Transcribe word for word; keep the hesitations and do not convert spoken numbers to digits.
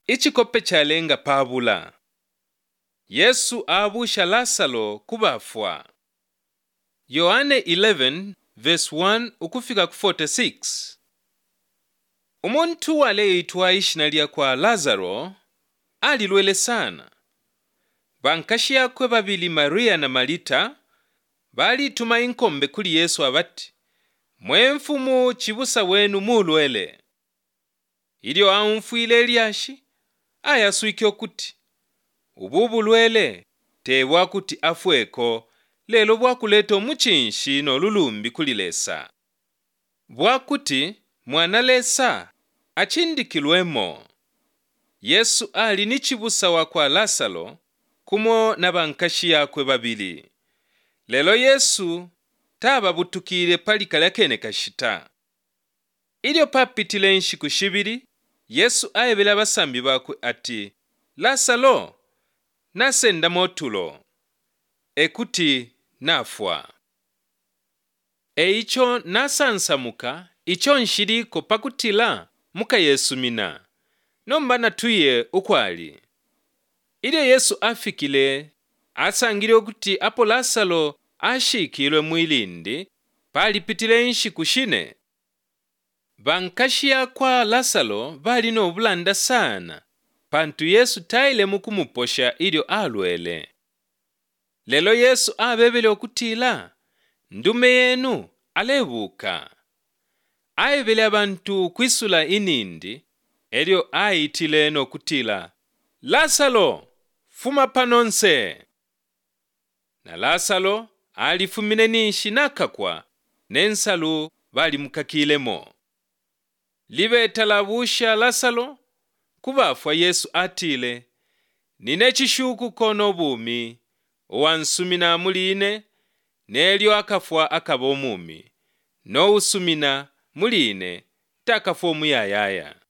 Ichikope chalenga pabula. Yesu abusha Lazaro kubafwa. Yohane eleven verse one ukufika ku forty-six. Umuntu waleitwa ishina lya kwa Lazaro alilwele sana. Bankashi yakwe babili Maria na Marita balituma inkombe kuli Yesu abati, "Mwemfumu chibusa wenu mulwele." Ilyo amfwile lyashi ayaswikyo kuti, "Ubu bulwele tebwa kuti afweko, lelo bwakuleta omuchinshi n'olulumbi kulilesa. Bwakuti mwana lesa achindikilwemo." Yesu ali ni chibusa wa kwa Lazaro kumo na bankashi yakwe babili. Lelo Yesu tababutukile palika lyakene kashita. Ilyo papitile nshiku shibiri, Yesu ayebela basambi bakwe ati, "Lazaro nasenda motulo." Ekuti nafwa. Eicho nasansamuka icho nshiriko pakutila muka Yesu mina. Nomba natuye ukwali. Ilyo Yesu afikile asangile okuti apo Lazaro ashikilwe mwilindi palipitile nshiku shine. Bankashi yakwa Lazaro bali no bulanda sana pantu Yesu taile mukumuposha ilyo alwele. Lelo Yesu abebele okutila ndume yenu alebuka. Ayebele abantu kwisula inindi elyo ayitile no kutila, "Lazaro fuma panonse." Na Lazaro alifumine nishi nakakwa nensalu bali mukakilemo. Libeta labusha Lazaro kubafwa Yesu atile, "Nine chishuku kono bumi owansumina muline nelyo akafwa akaba omumi, no usumina muline takafwa omuyayaya."